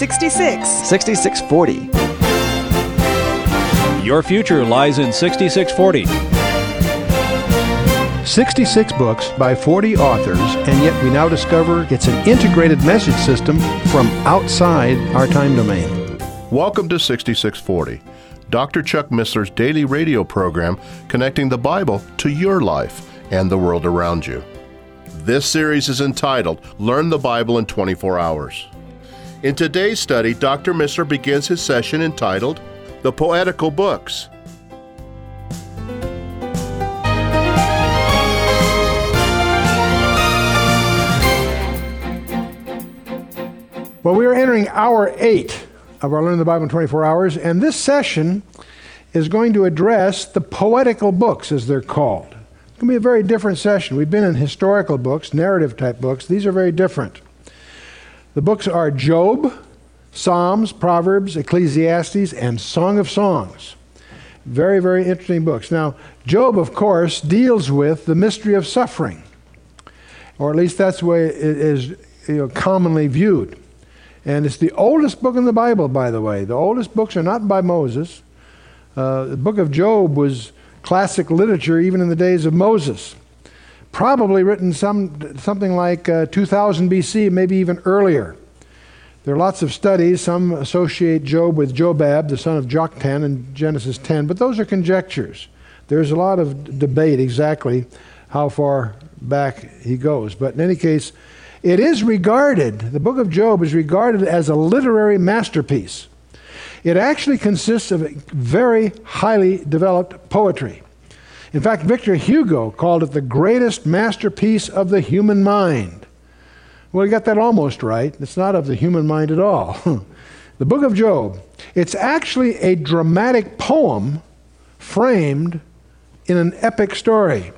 66. 6640. Your future lies in 6640. 66 books by 40 authors, and yet we now discover it's an integrated message system from outside our time domain. Welcome to 6640, Dr. Chuck Missler's daily radio program connecting the Bible to your life and the world around you. This series is entitled, Learn the Bible in 24 Hours. In today's study, Dr. Missler begins his session entitled, The Poetical Books. Well, we are entering hour 8 of our Learn the Bible in 24 Hours, and this session is going to address the poetical books, as they're called. It's going to be a very different session. We've been in historical books, narrative-type books. These are very different. The books are Job, Psalms, Proverbs, Ecclesiastes, and Song of Songs. Very, very interesting books. Now, Job, of course, deals with the mystery of suffering, or at least that's the way it is commonly viewed. And it's the oldest book in the Bible, by the way. The oldest books are not by Moses. The book of Job was classic literature even in the days of Moses. Probably written something like 2000 BC, maybe even earlier. There are lots of studies. Some associate Job with Jobab, the son of Joktan, in Genesis 10, but those are conjectures. There's a lot of debate exactly how far back he goes. But in any case, it is regarded, the book of Job is regarded as a literary masterpiece. It actually consists of a very highly developed poetry. In fact, Victor Hugo called it the greatest masterpiece of the human mind. Well, you got that almost right. It's not of the human mind at all. The book of Job, it's actually a dramatic poem framed in an epic story.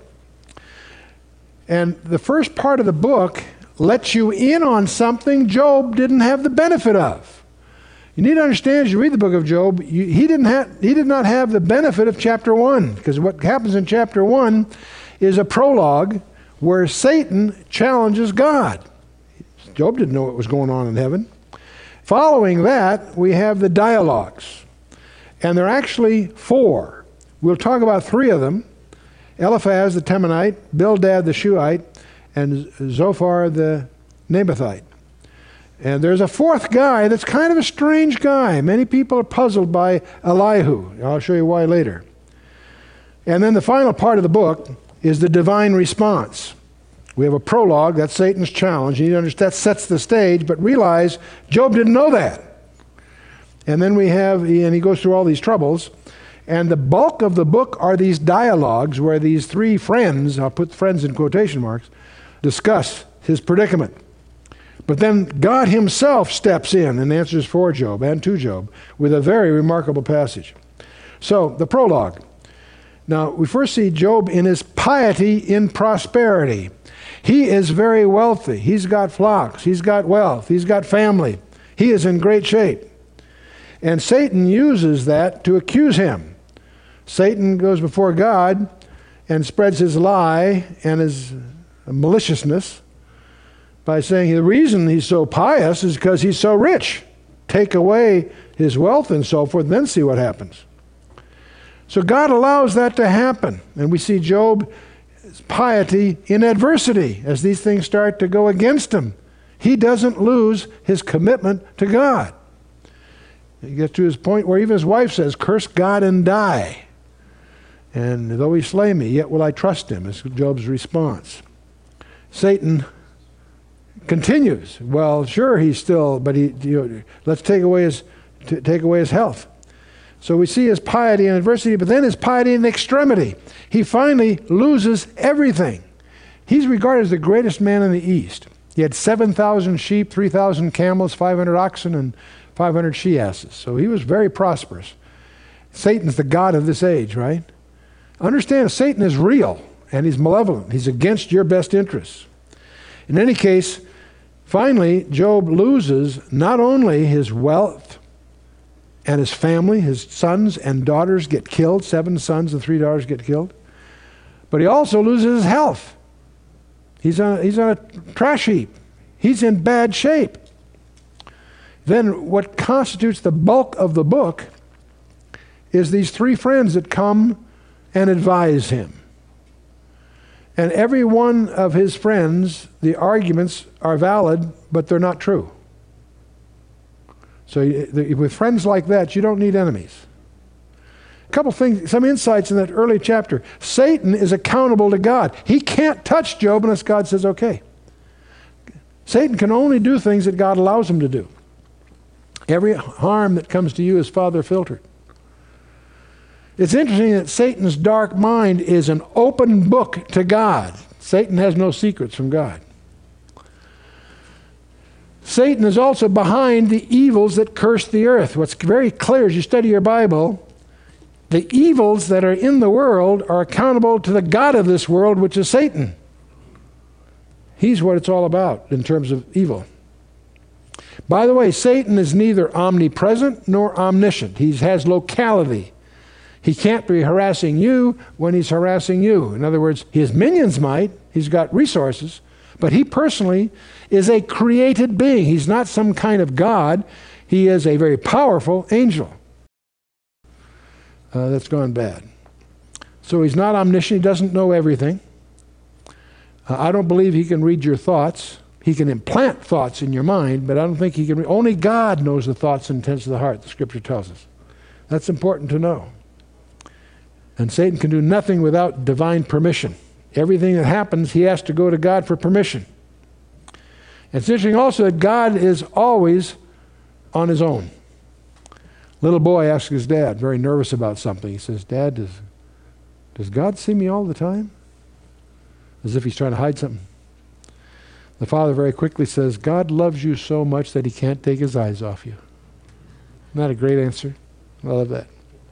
And the first part of the book lets you in on something Job didn't have the benefit of. You need to understand, as you read the book of Job, he did not have the benefit of chapter 1, because what happens in chapter 1 is a prologue where Satan challenges God. Job didn't know what was going on in heaven. Following that, we have the dialogues, and there are actually 4. We'll talk about 3 of them: Eliphaz the Temanite, Bildad the Shuhite, and Zophar the Naamathite. And there's a 4th guy that's kind of a strange guy. Many people are puzzled by Elihu. I'll show you why later. And then the final part of the book is the divine response. We have a prologue, that's Satan's challenge. You need to understand that sets the stage, but realize Job didn't know that. And then he goes through all these troubles. And the bulk of the book are these dialogues where these 3 friends, I'll put friends in quotation marks, discuss his predicament. But then God himself steps in and answers for Job and to Job with a very remarkable passage. So, the prologue. Now, we first see Job in his piety in prosperity. He is very wealthy. He's got flocks. He's got wealth. He's got family. He is in great shape. And Satan uses that to accuse him. Satan goes before God and spreads his lie and his maliciousness by saying the reason he's so pious is because he's so rich. Take away his wealth and so forth, then see what happens. So God allows that to happen. And we see Job's piety in adversity as these things start to go against him. He doesn't lose his commitment to God. He gets to his point where even his wife says, "Curse God and die. And though he slay me, yet will I trust him," is Job's response. Satan continues. Well, sure, he's still, but let's take away his health. So we see his piety in adversity, but then his piety in extremity. He finally loses everything. He's regarded as the greatest man in the East. He had 7,000 sheep, 3,000 camels, 500 oxen, and 500 she-asses. So he was very prosperous. Satan's the god of this age, right? Understand, Satan is real, and he's malevolent. He's against your best interests. In any case, finally, Job loses not only his wealth and his family, his sons and daughters get killed, 7 sons and 3 daughters get killed, but he also loses his health. He's on a trash heap. He's in bad shape. then what constitutes the bulk of the book is these three friends that come and advise him. And every one of his friends, the arguments are valid, but they're not true. So with friends like that, you don't need enemies. A couple things, some insights in that early chapter. Satan is accountable to God. He can't touch Job unless God says okay. Satan can only do things that God allows him to do. Every harm that comes to you is Father filtered. It's interesting that Satan's dark mind is an open book to God. Satan has no secrets from God. Satan is also behind the evils that curse the earth. What's very clear as you study your Bible, the evils that are in the world are accountable to the God of this world, which is Satan. He's what it's all about in terms of evil. By the way, Satan is neither omnipresent nor omniscient. He has locality. He can't be harassing you when he's harassing you. In other words, his minions might. He's got resources. But he personally is a created being. He's not some kind of God. He is a very powerful angel. That's gone bad. So he's not omniscient. He doesn't know everything. I don't believe he can read your thoughts. He can implant thoughts in your mind, but I don't think he can. Only God knows the thoughts and intents of the heart, the Scripture tells us. That's important to know. And Satan can do nothing without divine permission. Everything that happens, he has to go to God for permission. It's interesting also that God is always on his own. Little boy asks his dad, very nervous about something. He says, "Dad, does God see me all the time?" As if he's trying to hide something. The father very quickly says, "God loves you so much that he can't take his eyes off you." Isn't that a great answer? I love that.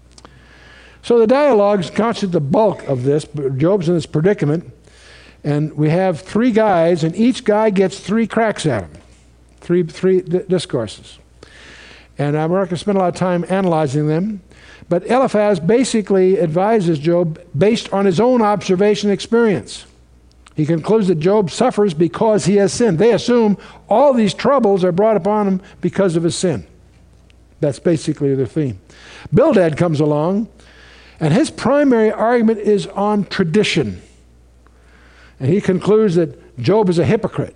So the dialogues constitute the bulk of this. Job's in this predicament, and we have three guys, and each guy gets three cracks at him, three discourses. And I'm not going to spend a lot of time analyzing them, but Eliphaz basically advises Job based on his own observation and experience. He concludes that Job suffers because he has sinned. They assume all these troubles are brought upon him because of his sin. That's basically their theme. Bildad comes along, and his primary argument is on tradition. And he concludes that Job is a hypocrite.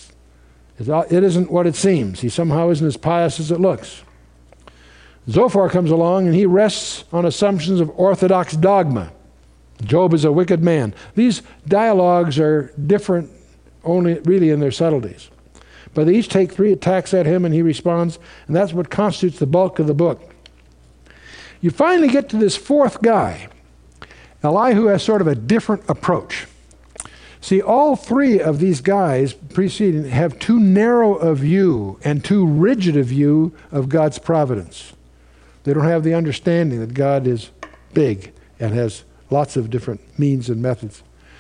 It isn't what it seems. He somehow isn't as pious as it looks. Zophar comes along, and he rests on assumptions of orthodox dogma. Job is a wicked man. These dialogues are different only really in their subtleties. But they each take three attacks at him, and he responds, and that's what constitutes the bulk of the book. You finally get to this fourth guy. Elihu has sort of a different approach. See, all three of these guys preceding have too narrow a view and too rigid a view of God's providence. They don't have the understanding that God is big and has lots of different means and methods.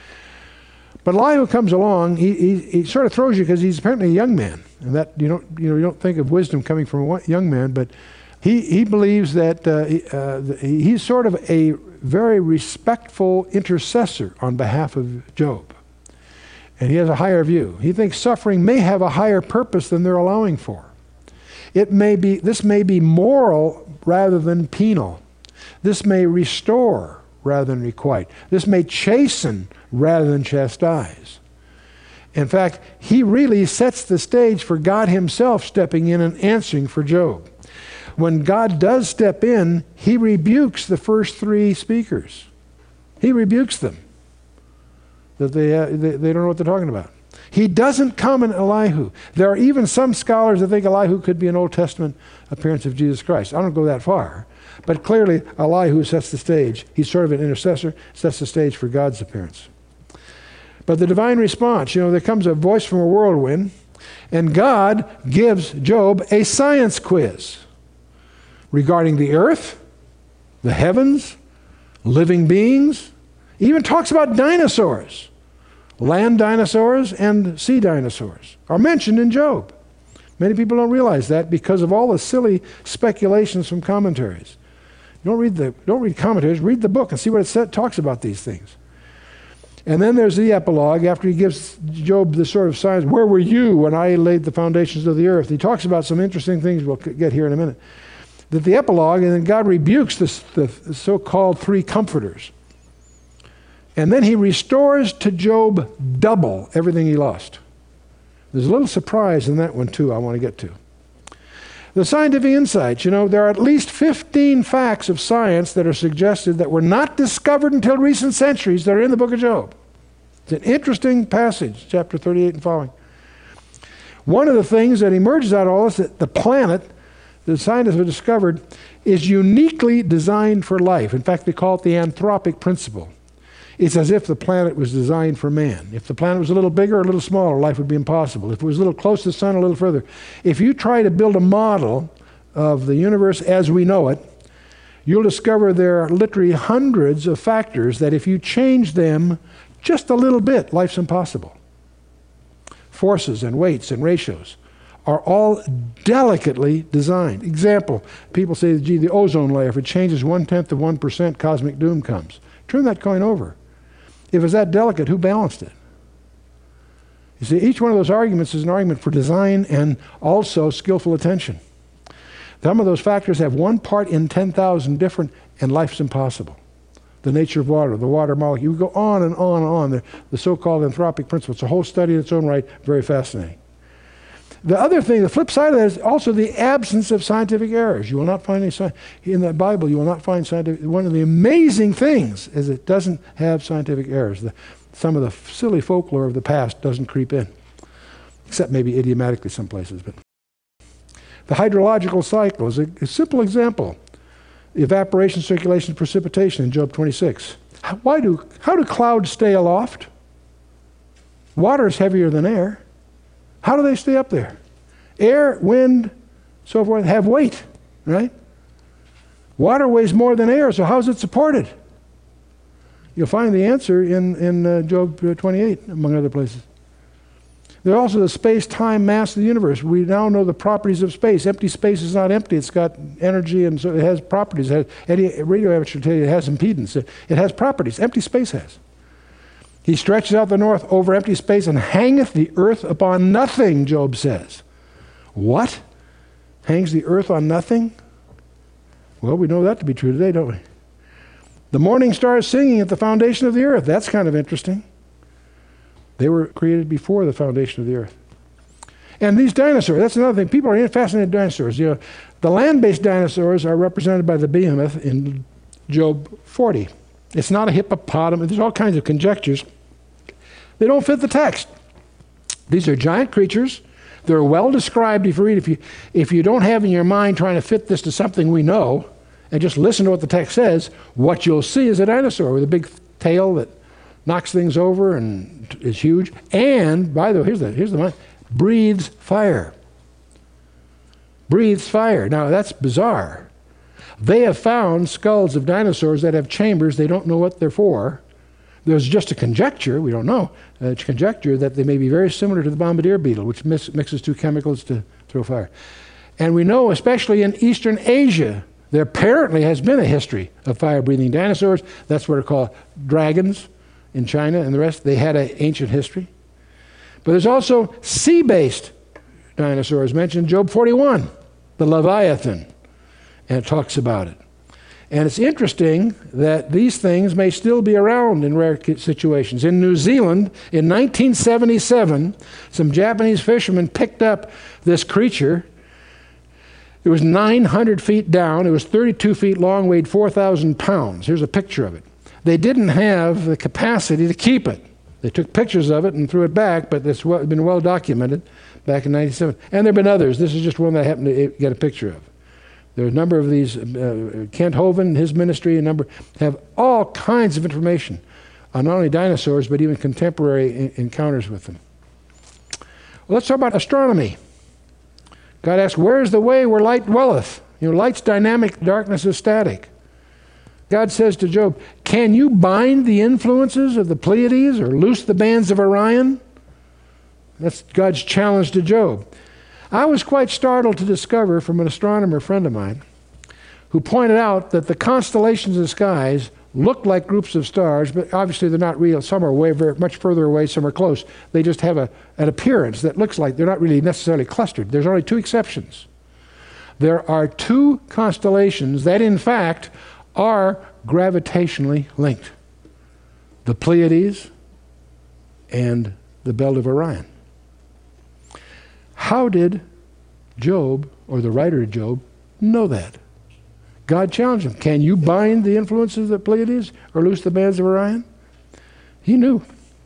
But Elihu comes along, he sort of throws you because he's apparently a young man. And that you don't think of wisdom coming from a young man, but he believes that he's sort of a very respectful intercessor on behalf of Job. And he has a higher view. He thinks suffering may have a higher purpose than they're allowing for. This may be moral rather than penal. This may restore rather than requite. This may chasten rather than chastise. In fact, he really sets the stage for God himself stepping in and answering for Job. When God does step in, he rebukes the first three speakers. He rebukes them. That they don't know what they're talking about. He doesn't comment Elihu. There are even some scholars that think Elihu could be an Old Testament appearance of Jesus Christ. I don't go that far. But clearly, Elihu sets the stage. He's sort of an intercessor, sets the stage for God's appearance. But the divine response, there comes a voice from a whirlwind, and God gives Job a science quiz regarding the earth, the heavens, living beings. He even talks about dinosaurs. Land dinosaurs and sea dinosaurs are mentioned in Job. Many people don't realize that because of all the silly speculations from commentaries. Don't read commentaries, read the book and see what it talks about these things. And then there's the epilogue after he gives Job the sort of signs. Where were you when I laid the foundations of the earth? He talks about some interesting things we'll get here in a minute. That the epilogue, and then God rebukes the so-called three comforters. And then he restores to Job double everything he lost. There's a little surprise in that one too I want to get to. The scientific insights, there are at least 15 facts of science that are suggested that were not discovered until recent centuries that are in the book of Job. It's an interesting passage, chapter 38 and following. One of the things that emerges out of all this, that the planet, the scientists have discovered, is uniquely designed for life. In fact, they call it the anthropic principle. It's as if the planet was designed for man. If the planet was a little bigger or a little smaller, life would be impossible. If it was a little close to the sun, a little further. If you try to build a model of the universe as we know it, you'll discover there are literally hundreds of factors that if you change them just a little bit, life's impossible. Forces and weights and ratios are all delicately designed. Example, people say, gee, the ozone layer, if it changes 1/10 of 1%, cosmic doom comes. Turn that coin over. If it's that delicate, who balanced it? You see, each one of those arguments is an argument for design and also skillful attention. Some of those factors have 1 part in 10,000 different, and life's impossible. The nature of water, the water molecule. You go on and on and on. The so-called anthropic principle. It's a whole study in its own right, very fascinating. The other thing, the flip side of that is also the absence of scientific errors. You will not find any in the Bible. You will not find scientific. One of the amazing things is it doesn't have scientific errors. Some of the silly folklore of the past doesn't creep in, except maybe idiomatically some places. But the hydrological cycle is a simple example: evaporation, circulation, precipitation in Job 26. How do clouds stay aloft? Water is heavier than air. How do they stay up there? Air, wind, so forth, have weight, right? Water weighs more than air, so how is it supported? You'll find the answer in Job 28, among other places. There's also the space-time mass of the universe. We now know the properties of space. Empty space is not empty. It's got energy, and so it has properties. Any radio amateur will tell you it has impedance. It has properties. Empty space has. He stretches out the north over empty space and hangeth the earth upon nothing, Job says. What? Hangs the earth on nothing? Well, we know that to be true today, don't we? The morning stars singing at the foundation of the earth. That's kind of interesting. They were created before the foundation of the earth. And these dinosaurs, that's another thing. People are fascinated with dinosaurs. The land-based dinosaurs are represented by the behemoth in Job 40. It's not a hippopotamus. There's all kinds of conjectures. They don't fit the text. These are giant creatures. They're well described if you read. If you don't have in your mind trying to fit this to something we know, and just listen to what the text says, what you'll see is a dinosaur with a big tail that knocks things over and is huge. And, by the way, here's the one, breathes fire. Breathes fire. Now, that's bizarre. They have found skulls of dinosaurs that have chambers. They don't know what they're for. There's just a conjecture, we don't know, a conjecture that they may be very similar to the bombardier beetle, which mixes two chemicals to throw fire. And we know, especially in Eastern Asia, there apparently has been a history of fire-breathing dinosaurs. That's what are called dragons in China and the rest. They had an ancient history. But there's also sea-based dinosaurs mentioned in Job 41, the Leviathan, and it talks about it. And it's interesting that these things may still be around in rare situations. In New Zealand, in 1977, some Japanese fishermen picked up this creature. It was 900 feet down. It was 32 feet long, weighed 4,000 pounds. Here's a picture of it. They didn't have the capacity to keep it. They took pictures of it and threw it back, but it's been well documented back in 1997. And there have been others. This is just one that I happened to get a picture of. There are a number of these. Kent Hovind, his ministry, have all kinds of information on not only dinosaurs, but even contemporary encounters with them. Well, let's talk about astronomy. God asks, where is the way where light dwelleth? Light's dynamic, darkness is static. God says to Job, can you bind the influences of the Pleiades or loose the bands of Orion? That's God's challenge to Job. I was quite startled to discover from an astronomer friend of mine who pointed out that the constellations of the skies look like groups of stars, but obviously they're not real. Some are very much further away, some are close. They just have an appearance that looks like they're not really necessarily clustered. There's only two exceptions. There are two constellations that, in fact, are gravitationally linked. The Pleiades and the Belt of Orion. How did Job, or the writer of Job, know that? God challenged him. Can you bind the influence of the Pleiades or loose the bands of Orion? He knew.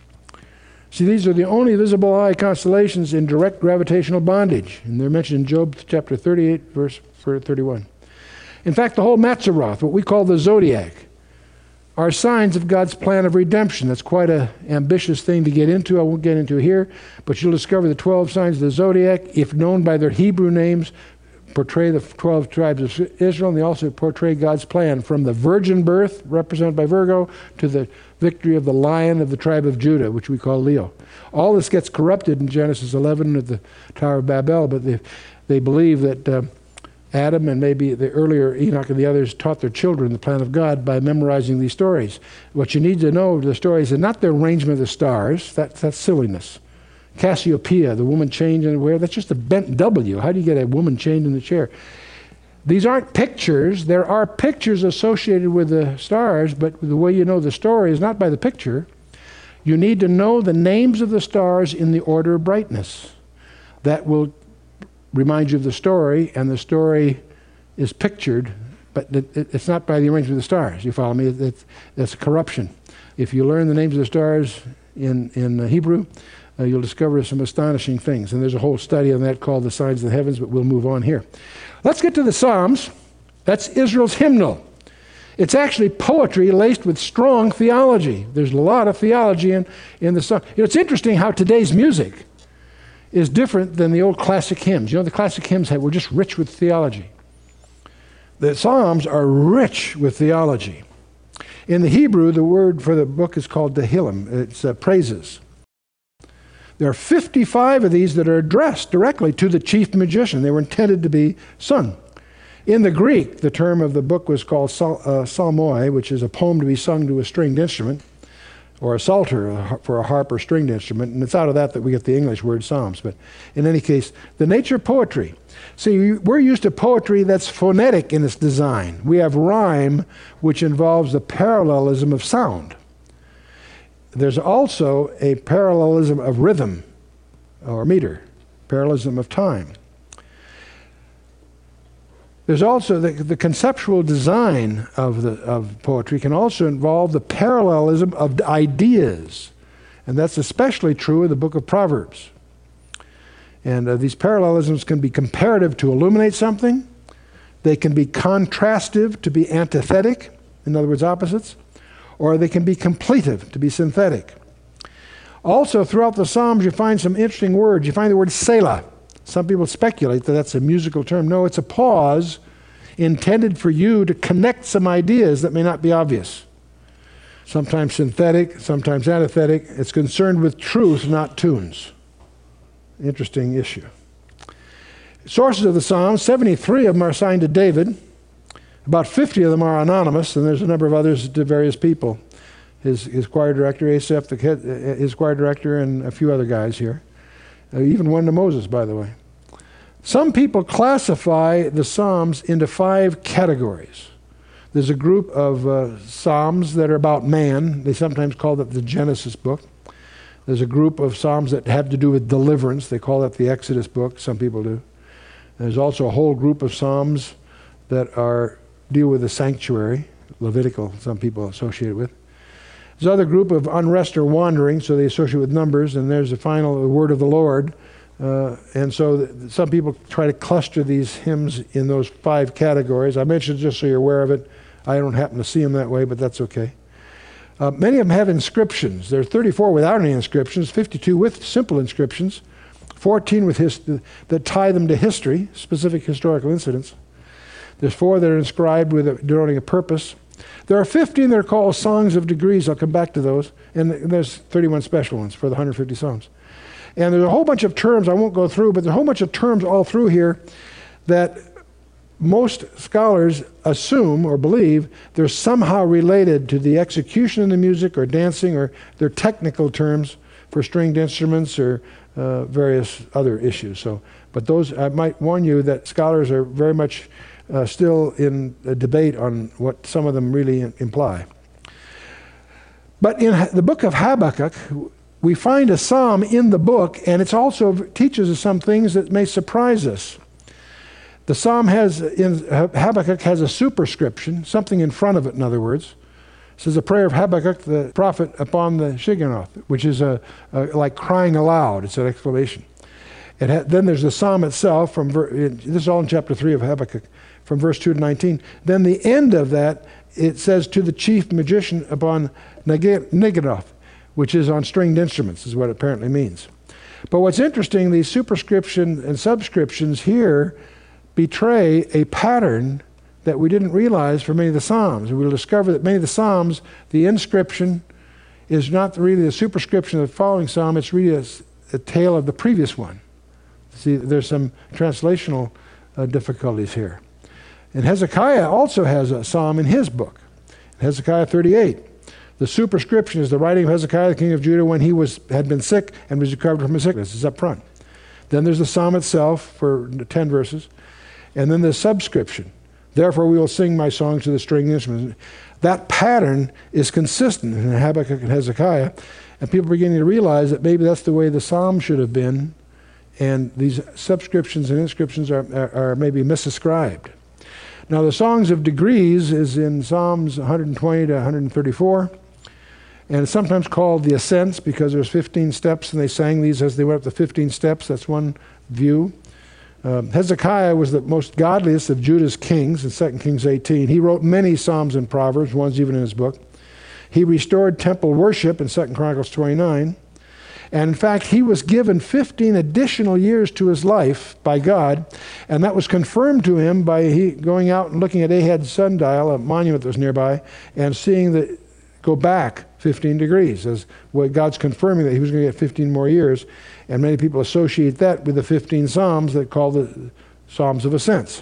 See, these are the only visible eye constellations in direct gravitational bondage. And they're mentioned in Job chapter 38, verse 31. In fact, the whole Mazzaroth, what we call the zodiac, are signs of God's plan of redemption. That's quite an ambitious thing to get into. I won't get into here. But you'll discover the 12 signs of the zodiac, if known by their Hebrew names, portray the 12 tribes of Israel, and they also portray God's plan from the virgin birth, represented by Virgo, to the victory of the lion of the tribe of Judah, which we call Leo. All this gets corrupted in Genesis 11 at the Tower of Babel, but they believe that Adam and maybe the earlier Enoch and the others taught their children the plan of God by memorizing these stories. What you need to know, the stories, is not the arrangement of the stars. That's silliness. Cassiopeia, the woman chained in the chair, that's just a bent W. How do you get a woman chained in the chair? These aren't pictures. There are pictures associated with the stars, but the way you know the story is not by the picture. You need to know the names of the stars in the order of brightness. That will remind you of the story, and the story is pictured, but it's not by the arrangement of the stars. You follow me? That's corruption. If you learn the names of the stars in Hebrew, you'll discover some astonishing things. And there's a whole study on that called The Signs of the Heavens, but we'll move on here. Let's get to the Psalms. That's Israel's hymnal. It's actually poetry laced with strong theology. There's a lot of theology in the Psalms. It's interesting how today's music is different than the old classic hymns. The classic hymns were just rich with theology. The Psalms are rich with theology. In the Hebrew, the word for the book is called Tehillim. It's praises. There are 55 of these that are addressed directly to the chief magician. They were intended to be sung. In the Greek, the term of the book was called psalmoi, which is a poem to be sung to a stringed instrument, or a psalter for a harp or stringed instrument, and it's out of that we get the English word psalms. But in any case, the nature of poetry. See, we're used to poetry that's phonetic in its design. We have rhyme, which involves the parallelism of sound. There's also a parallelism of rhythm or meter, parallelism of time. There's also the conceptual design of poetry can also involve the parallelism of ideas, and that's especially true in the book of Proverbs. And these parallelisms can be comparative to illuminate something. They can be contrastive to be antithetic, in other words, opposites, or they can be completive to be synthetic. Also, throughout the Psalms, you find some interesting words. You find the word Selah. Some people speculate that that's a musical term. No, it's a pause intended for you to connect some ideas that may not be obvious. Sometimes synthetic, sometimes antithetic. It's concerned with truth, not tunes. Interesting issue. Sources of the Psalms, 73 of them are assigned to David. About 50 of them are anonymous, and there's a number of others to various people. His choir director, Asaph, his choir director, and a few other guys here. Even one to Moses, by the way. Some people classify the Psalms into 5 categories. There's a group of Psalms that are about man. They sometimes call it the Genesis book. There's a group of Psalms that have to do with deliverance. They call that the Exodus book. Some people do. There's also a whole group of Psalms that deal with the sanctuary, Levitical, some people associate it with. There's another group of unrest or wandering, so they associate with Numbers, and there's the final word of the Lord. And so some people try to cluster these hymns in those 5 categories. I mentioned just so you're aware of it. I don't happen to see them that way, but that's okay. Many of them have inscriptions. There are 34 without any inscriptions, 52 with simple inscriptions, 14 with that tie them to history, specific historical incidents. There's 4 that are inscribed with denoting a purpose. There are 15 that are called songs of degrees. I'll come back to those. And there's 31 special ones for the 150 Psalms. And there's a whole bunch of terms I won't go through, but there's a whole bunch of terms all through here that most scholars assume or believe they're somehow related to the execution of the music or dancing, or their technical terms for stringed instruments or various other issues. But those, I might warn you that scholars are very much still in a debate on what some of them really imply. But in the book of Habakkuk, we find a psalm in the book, and it also teaches us some things that may surprise us. The psalm Habakkuk has a superscription, something in front of it, in other words. It says, a prayer of Habakkuk, the prophet, upon the Shigionoth, which is like crying aloud. It's an exclamation. Then there's the psalm itself. This is all in chapter 3 of Habakkuk, from verse 2 to 19. Then the end of that, it says, to the chief magician upon Nigginoth, which is on stringed instruments, is what it apparently means. But what's interesting, these superscription and subscriptions here betray a pattern that we didn't realize for many of the Psalms. And we'll discover that many of the Psalms, the inscription is not really the superscription of the following Psalm, it's really a tale of the previous one. See, there's some translational difficulties here. And Hezekiah also has a psalm in his book, Hezekiah 38. The superscription is the writing of Hezekiah, the king of Judah, when he had been sick and was recovered from his sickness. It's up front. Then there's the psalm itself for 10 verses. And then the subscription. Therefore we will sing my songs to the stringed instruments. That pattern is consistent in Habakkuk and Hezekiah. And people are beginning to realize that maybe that's the way the psalm should have been. And these subscriptions and inscriptions are maybe misascribed. Now the Songs of Degrees is in Psalms 120 to 134. And it's sometimes called the Ascents because there's 15 steps, and they sang these as they went up the 15 steps. That's one view. Hezekiah was the most godliest of Judah's kings in 2 Kings 18. He wrote many Psalms and Proverbs, one's even in his book. He restored temple worship in 2 Chronicles 29. And in fact, he was given 15 additional years to his life by God, and that was confirmed to him by going out and looking at Ahad's sundial, a monument that was nearby, and seeing that go back 15 degrees, as what God's confirming that he was going to get 15 more years. And many people associate that with the 15 Psalms that call the Psalms of Ascents.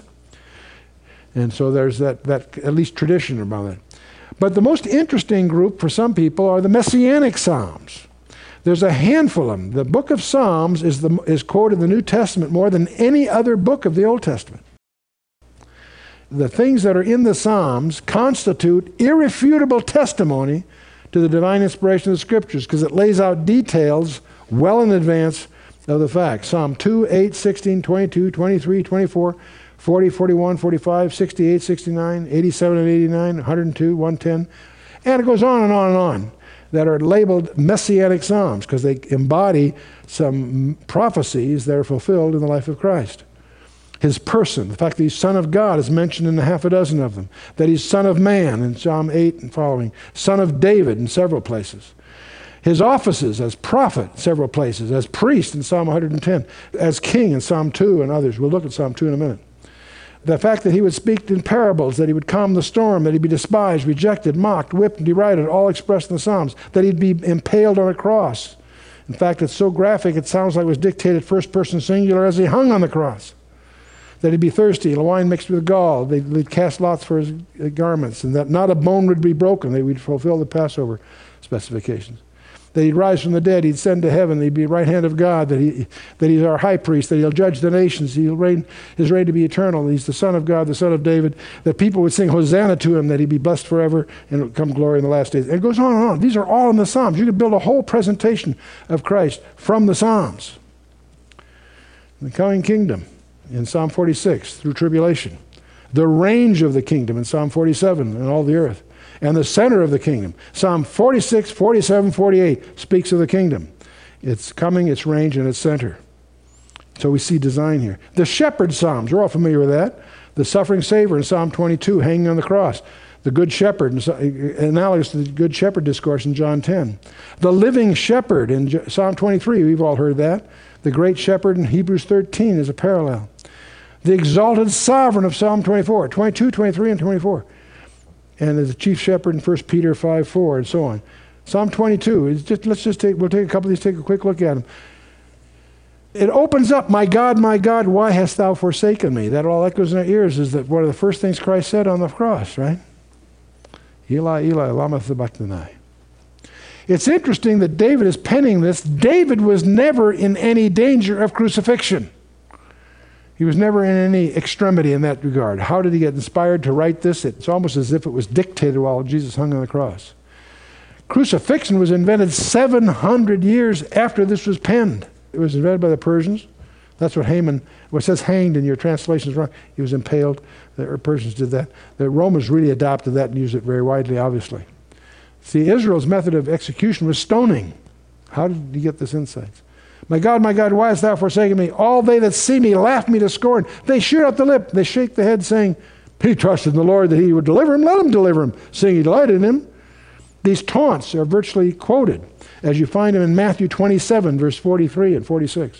And so there's that at least tradition about it. But the most interesting group for some people are the Messianic Psalms. There's a handful of them. The book of Psalms is quoted in the New Testament more than any other book of the Old Testament. The things that are in the Psalms constitute irrefutable testimony to the divine inspiration of the Scriptures, because it lays out details well in advance of the facts. Psalm 2, 8, 16, 22, 23, 24, 40, 41, 45, 68, 69, 87 and 89, 102, 110, and it goes on and on and on, that are labeled Messianic Psalms because they embody some prophecies that are fulfilled in the life of Christ. His person, the fact that he's Son of God is mentioned in a half a dozen of them, that he's Son of Man in Psalm 8 and following, Son of David in several places. His offices as prophet, several places, as priest in Psalm 110, as king in Psalm 2 and others. We'll look at Psalm 2 in a minute. The fact that he would speak in parables, that he would calm the storm, that he'd be despised, rejected, mocked, whipped, and derided, all expressed in the Psalms, that he'd be impaled on a cross. In fact, it's so graphic, it sounds like it was dictated first person singular as he hung on the cross. That he'd be thirsty, the wine mixed with gall, they'd cast lots for his garments, and that not a bone would be broken. They would fulfill the Passover specifications. That he'd rise from the dead, he'd ascend to heaven, he'd be right hand of God, that he's our high priest, that he'll judge the nations, his reign to be eternal, he's the Son of God, the Son of David, that people would sing Hosanna to him, that he'd be blessed forever, and it would come glory in the last days. And it goes on and on. These are all in the Psalms. You could build a whole presentation of Christ from the Psalms. The coming kingdom in Psalm 46 through tribulation. The range of the kingdom in Psalm 47 and all the earth. And the center of the kingdom. Psalm 46, 47, 48 speaks of the kingdom. Its coming, its range, and its center. So we see design here. The shepherd psalms, we're all familiar with that. The suffering Savior in Psalm 22, hanging on the cross. The good shepherd, analogous to the good shepherd discourse in John 10. The living shepherd in Psalm 23, we've all heard that. The great shepherd in Hebrews 13 is a parallel. The exalted sovereign of Psalm 24, 22, 23, and 24. And the chief shepherd in 1 Peter 5:4, and so on. Psalm 22, we'll take a couple of these, take a quick look at them. It opens up, my God, why hast thou forsaken me? That all echoes in our ears is that one of the first things Christ said on the cross, right? Eli, Eli, lama sabachthani. It's interesting that David is penning this. David was never in any danger of crucifixion. He was never in any extremity in that regard. How did he get inspired to write this? It's almost as if it was dictated while Jesus hung on the cross. Crucifixion was invented 700 years after this was penned. It was invented by the Persians. That's what Haman, well, it says hanged in your translation is wrong. He was impaled. The Persians did that. The Romans really adopted that and used it very widely, obviously. See, Israel's method of execution was stoning. How did he get this insight? My God, why hast thou forsaken me? All they that see me laugh me to scorn. They shoot out the lip. They shake the head, saying, he trusted in the Lord that he would deliver him. Let him deliver him, seeing he delighted in him. These taunts are virtually quoted, as you find them in Matthew 27, verse 43 and 46.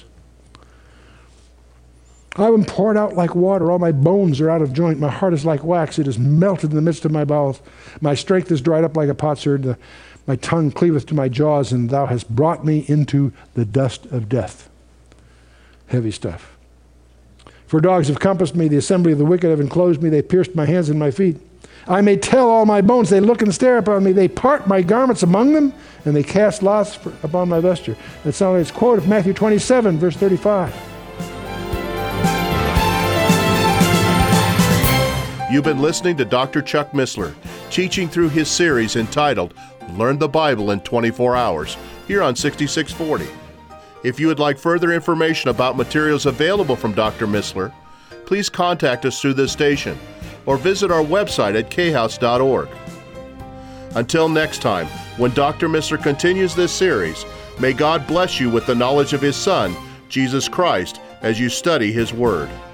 I am poured out like water. All my bones are out of joint. My heart is like wax. It is melted in the midst of my bowels. My strength is dried up like a potsherd. My tongue cleaveth to my jaws, and thou hast brought me into the dust of death. Heavy stuff. For dogs have compassed me. The assembly of the wicked have enclosed me. They pierced my hands and my feet. I may tell all my bones. They look and stare upon me. They part my garments among them, and they cast lots upon my vesture. That's how it's quoted from Matthew 27, verse 35. You've been listening to Dr. Chuck Missler, teaching through his series entitled Learn the Bible in 24 Hours, here on 6640. If you would like further information about materials available from Dr. Missler, please contact us through this station or visit our website at khouse.org. Until next time, when Dr. Missler continues this series, may God bless you with the knowledge of His Son, Jesus Christ, as you study His Word.